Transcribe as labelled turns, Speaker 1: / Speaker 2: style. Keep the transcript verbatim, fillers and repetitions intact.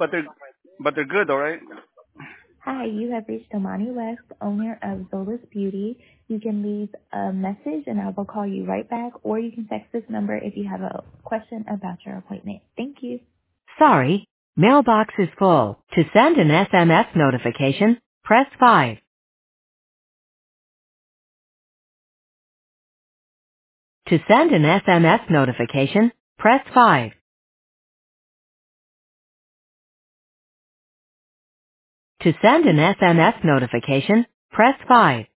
Speaker 1: but they're but they're good, all right?
Speaker 2: Hi, you have reached Amani West, owner of Zolas Beauty. You can leave a message and I will call you right back, or you can text this number if you have a question about your appointment. Thank you.
Speaker 3: Sorry, mailbox is full. To send an S M S notification, press five. To send an S M S notification, press five. To send an S M S notification, press five.